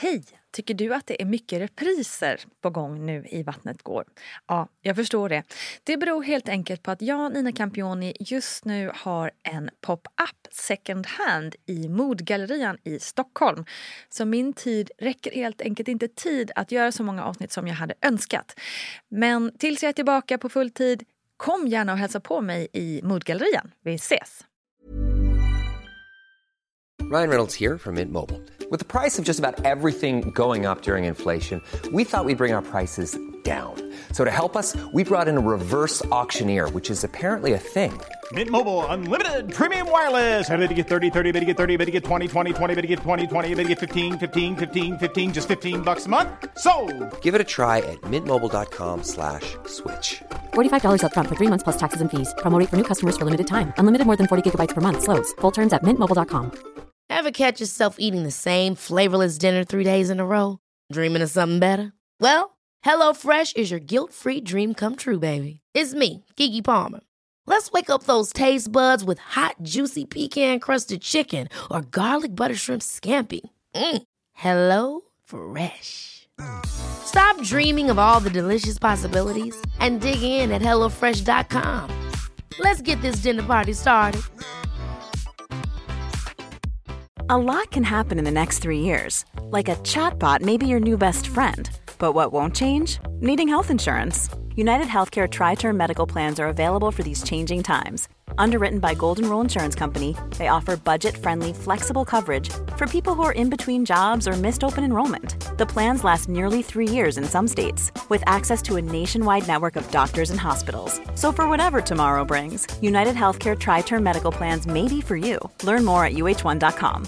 Hej! Tycker du att det är mycket repriser på gång nu i Vattnet går? Ja, jag förstår det. Det beror helt enkelt på att jag, Nina Campioni, just nu har en pop-up second hand i Modgallerian i Stockholm. Så min tid räcker helt enkelt inte tid att göra så många avsnitt som jag hade önskat. Men tills jag är tillbaka på full tid, kom gärna och hälsa på mig i Modgallerian. Vi ses! Ryan Reynolds here from Mint Mobile. With the price of just about everything going up during inflation, we thought we'd bring our prices down. So to help us, we brought in a reverse auctioneer, which is apparently a thing. Mint Mobile Unlimited Premium Wireless. How to get 30, 30, bit to get 30, bit to get 20, 20, 20, bit to get 20, 20, bit to get 15, 15, 15, 15, just $15 a month? Sold! Give it a try at mintmobile.com/switch. $45 up front for 3 months plus taxes and fees. Promo rate for new customers for limited time. Unlimited more than 40 gigabytes per month. Slows full terms at mintmobile.com. Ever catch yourself eating the same flavorless dinner 3 days in a row? Dreaming of something better? Well, HelloFresh is your guilt-free dream come true, baby. It's me, Keke Palmer. Let's wake up those taste buds with hot, juicy pecan-crusted chicken or garlic butter shrimp scampi. Hello Fresh. Stop dreaming of all the delicious possibilities and dig in at HelloFresh.com. Let's get this dinner party started. A lot can happen in the next 3 years. Like a chatbot may be your new best friend. But what won't change? Needing health insurance. United Healthcare Tri-Term Medical Plans are available for these changing times. Underwritten by Golden Rule Insurance Company, they offer budget-friendly, flexible coverage for people who are in between jobs or missed open enrollment. The plans last nearly 3 years in some states, with access to a nationwide network of doctors and hospitals. So for whatever tomorrow brings, United Healthcare Tri-Term Medical Plans may be for you. Learn more at uh1.com.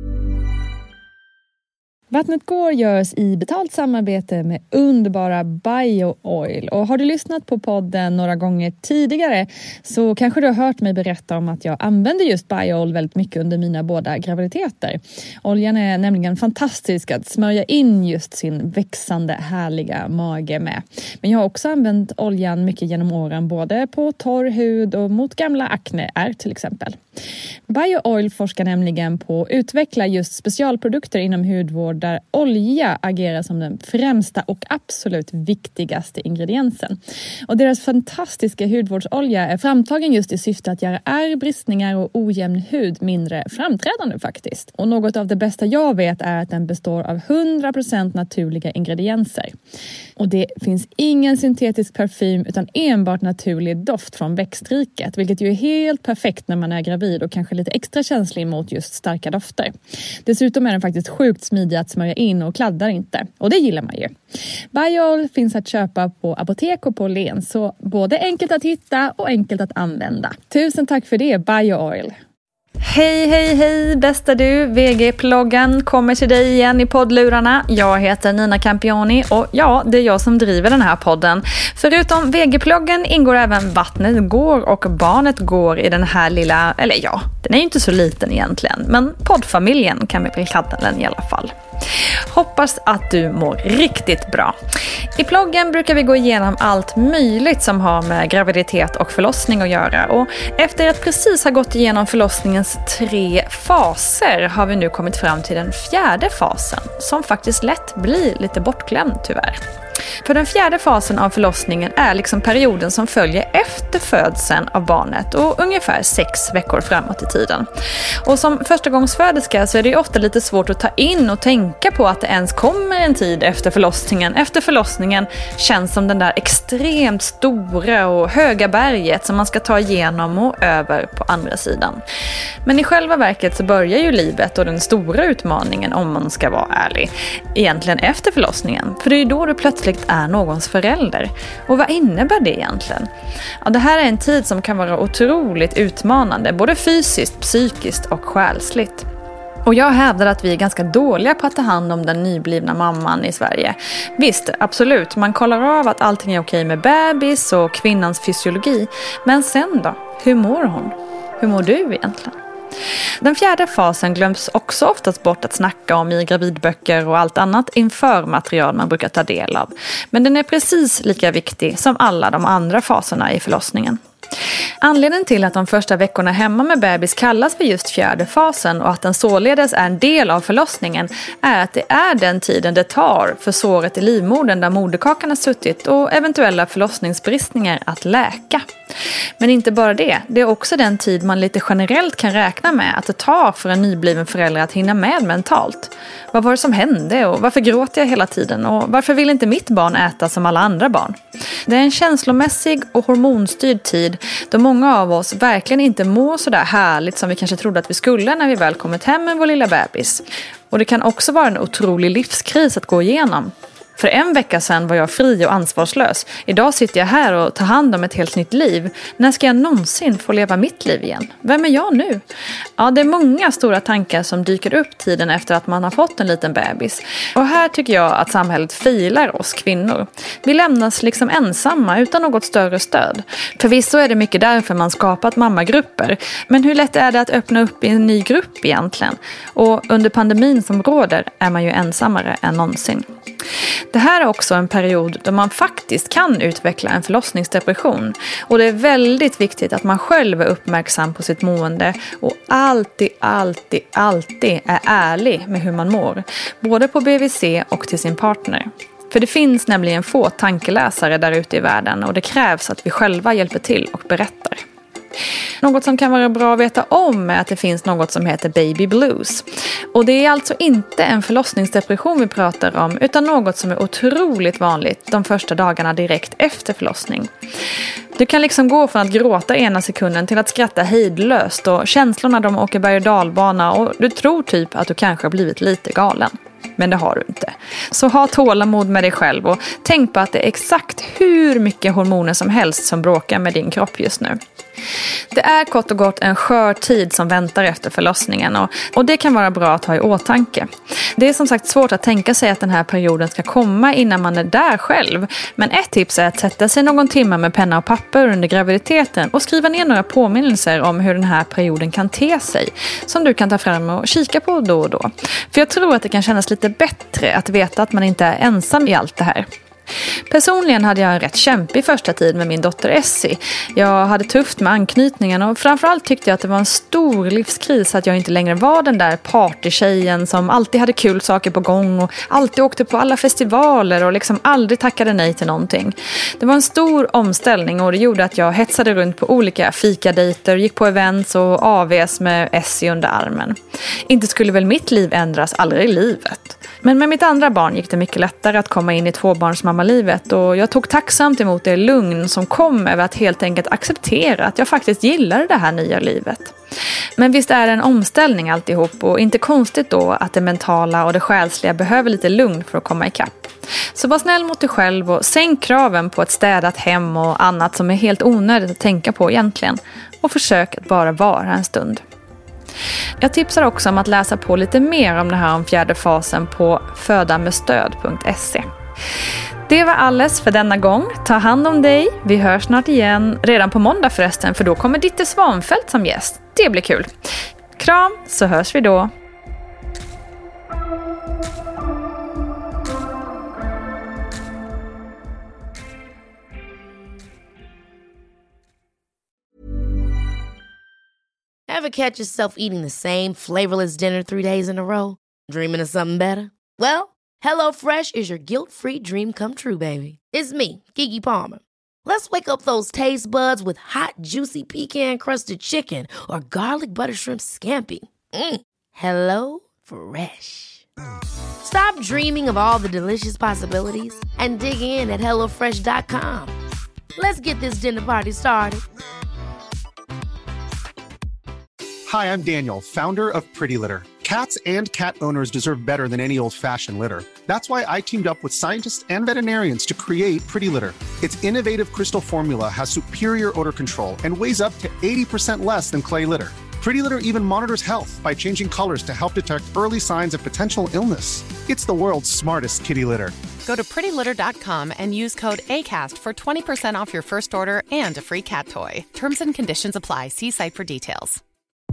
Vattnet går görs i betalt samarbete med underbara BioOil. Och har du lyssnat på podden några gånger tidigare så kanske du har hört mig berätta om att jag använder just BioOil väldigt mycket under mina båda graviditeter. Oljan är nämligen fantastisk att smörja in just sin växande härliga mage med. Men jag har också använt oljan mycket genom åren både på torr hud och mot gamla akneär till exempel. BioOil forskar nämligen på att utveckla just specialprodukter inom hudvård där olja agerar som den främsta och absolut viktigaste ingrediensen. Och deras fantastiska hudvårdsolja är framtagen just i syfte att göra ärr, bristningar och ojämn hud mindre framträdande faktiskt. Och något av det bästa jag vet är att den består av 100% naturliga ingredienser. Och det finns ingen syntetisk parfym utan enbart naturlig doft från växtriket, vilket ju är helt perfekt när man är gravid och kanske lite extra känslig mot just starka dofter. Dessutom är den faktiskt sjukt smidig att smörja in och kladdar inte. Och det gillar man ju. BioOil finns att köpa på apotek och på Len, så både enkelt att hitta och enkelt att använda. Tusen tack för det, BioOil! Hej, hej, hej, bästa du! VG-ploggen kommer till dig igen i poddlurarna. Jag heter Nina Campioni och ja, det är jag som driver den här podden. Förutom VG-ploggen ingår även Vattnet går och Barnet går i den här lilla, eller ja, den är ju inte så liten egentligen, men poddfamiljen kan vi väl kalla den i alla fall. Hoppas att du mår riktigt bra. I ploggen brukar vi gå igenom allt möjligt som har med graviditet och förlossning att göra. Och efter att precis ha gått igenom förlossningens 3 faser har vi nu kommit fram till den 4:e fasen, som faktiskt lätt blir lite bortglömd tyvärr. För den 4:e fasen av förlossningen är liksom perioden som följer efter födseln av barnet och ungefär 6 veckor framåt i tiden. Och som förstagångsföderska så är det ju ofta lite svårt att ta in och tänka på att det ens kommer en tid efter förlossningen. Efter förlossningen känns som den där extremt stora och höga berget som man ska ta igenom och över på andra sidan. Men i själva verket så börjar ju livet och den stora utmaningen, om man ska vara ärlig, egentligen efter förlossningen. För det är ju då du plötsligt är någons förälder. Och vad innebär det egentligen? Ja, det här är en tid som kan vara otroligt utmanande, både fysiskt, psykiskt och själsligt. Och jag hävdar att vi är ganska dåliga på att ta hand om den nyblivna mamman i Sverige. Visst, absolut, man kollar av att allting är okej med bebis och kvinnans fysiologi. Men sen då? Hur mår hon? Hur mår du egentligen? Den 4:e fasen glöms också oftast bort att snacka om i gravidböcker och allt annat införmaterial man brukar ta del av. Men den är precis lika viktig som alla de andra faserna i förlossningen. Anledningen till att de första veckorna hemma med bebis kallas för just fjärde fasen och att den således är en del av förlossningen är att det är den tiden det tar för såret i livmodern där moderkakan har suttit och eventuella förlossningsbristningar att läka. Men inte bara det, det är också den tid man lite generellt kan räkna med att det tar för en nybliven förälder att hinna med mentalt. Vad var det som hände och varför gråter jag hela tiden och varför vill inte mitt barn äta som alla andra barn? Det är en känslomässig och hormonstyrd tid då många av oss verkligen inte mår så där härligt som vi kanske trodde att vi skulle när vi väl kommit hem med vår lilla bebis. Och det kan också vara en otrolig livskris att gå igenom. För en vecka sedan var jag fri och ansvarslös. Idag sitter jag här och tar hand om ett helt nytt liv. När ska jag någonsin få leva mitt liv igen? Vem är jag nu? Ja, det är många stora tankar som dyker upp tiden efter att man har fått en liten bebis. Och här tycker jag att samhället filar oss kvinnor. Vi lämnas liksom ensamma utan något större stöd. Förvisso är det mycket därför man skapat mammagrupper. Men hur lätt är det att öppna upp i en ny grupp egentligen? Och under pandemin som råder är man ju ensammare än någonsin. Det här är också en period då man faktiskt kan utveckla en förlossningsdepression. Och det är väldigt viktigt att man själv är uppmärksam på sitt mående och alltid är ärlig med hur man mår. Både på BVC och till sin partner. För det finns nämligen få tankeläsare där ute i världen och det krävs att vi själva hjälper till och berättar. Något som kan vara bra att veta om är att det finns något som heter baby blues. Och det är alltså inte en förlossningsdepression vi pratar om utan något som är otroligt vanligt de första dagarna direkt efter förlossning. Du kan liksom gå från att gråta ena sekunden till att skratta hejdlöst och känslorna de åker berg- och dalbana och du tror typ att du kanske har blivit lite galen. Men det har du inte. Så ha tålamod med dig själv och tänk på att det är exakt hur mycket hormoner som helst som bråkar med din kropp just nu. Det är kort och gott en skör tid som väntar efter förlossningen och det kan vara bra att ha i åtanke. Det är som sagt svårt att tänka sig att den här perioden ska komma innan man är där själv. Men ett tips är att sätta sig någon timme med penna och papper under graviditeten och skriva ner några påminnelser om hur den här perioden kan te sig. Som du kan ta fram och kika på då och då. För jag tror att det kan kännas lite bättre att veta att man inte är ensam i allt det här. Personligen hade jag en rätt kämpig första tid med min dotter Essie. Jag hade tufft med anknytningen och framförallt tyckte jag att det var en stor livskris att jag inte längre var den där partytjejen som alltid hade kul saker på gång och alltid åkte på alla festivaler och liksom aldrig tackade nej till någonting. Det var en stor omställning och det gjorde att jag hetsade runt på olika fikadejter, gick på events och AVs med Essie under armen. Inte skulle väl mitt liv ändras aldrig i livet. Men med mitt andra barn gick det mycket lättare att komma in i tvåbarnsmammalivet och jag tog tacksamt emot det lugn som kom över att helt enkelt acceptera att jag faktiskt gillade det här nya livet. Men visst är det en omställning alltihop och inte konstigt då att det mentala och det själsliga behöver lite lugn för att komma ikapp. Så var snäll mot dig själv och sänk kraven på ett städat hem och annat som är helt onödigt att tänka på egentligen. Och försök att bara vara en stund. Jag tipsar också om att läsa på lite mer om det här om fjärde fasen på födamedstöd.se. Det var alles för denna gång. Ta hand om dig. Vi hörs snart igen. Redan på måndag förresten, för då kommer Ditte Svanfeldt som gäst. Det blir kul. Kram, så hörs vi då. Ever catch yourself eating the same flavorless dinner 3 days in a row? Dreaming of something better? Well, HelloFresh is your guilt-free dream come true, baby. It's me, Keke Palmer. Let's wake up those taste buds with hot, juicy pecan-crusted chicken or garlic butter shrimp scampi. Hello Fresh. Stop dreaming of all the delicious possibilities and dig in at HelloFresh.com. Let's get this dinner party started. Hi, I'm Daniel, founder of Pretty Litter. Cats and cat owners deserve better than any old-fashioned litter. That's why I teamed up with scientists and veterinarians to create Pretty Litter. Its innovative crystal formula has superior odor control and weighs up to 80% less than clay litter. Pretty Litter even monitors health by changing colors to help detect early signs of potential illness. It's the world's smartest kitty litter. Go to prettylitter.com and use code ACAST for 20% off your first order and a free cat toy. Terms and conditions apply. See site for details.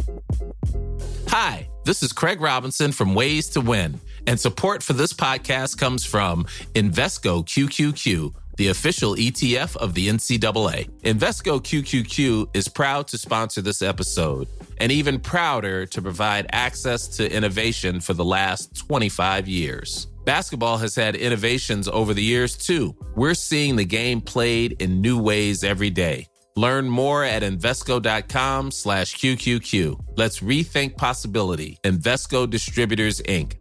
Hi, this is Craig Robinson from Ways to Win, and support for this podcast comes from Invesco QQQ, the official ETF of the NCAA. Invesco QQQ is proud to sponsor this episode, and even prouder to provide access to innovation for the last 25 years. Basketball has had innovations over the years, too. We're seeing the game played in new ways every day. Learn more at Invesco.com/QQQ. Let's rethink possibility. Invesco Distributors, Inc.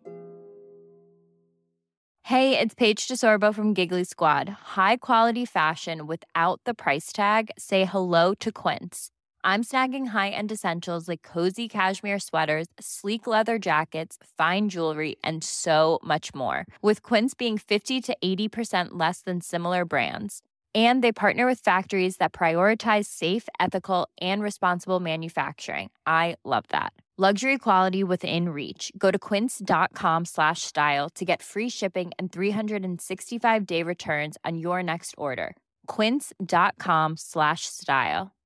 Hey, it's Paige DeSorbo from Giggly Squad. High quality fashion without the price tag. Say hello to Quince. I'm snagging high-end essentials like cozy cashmere sweaters, sleek leather jackets, fine jewelry, and so much more. With Quince being 50 to 80% less than similar brands. And they partner with factories that prioritize safe, ethical, and responsible manufacturing. I love that. Luxury quality within reach. Go to quince.com/style to get free shipping and 365-day returns on your next order. Quince.com/style.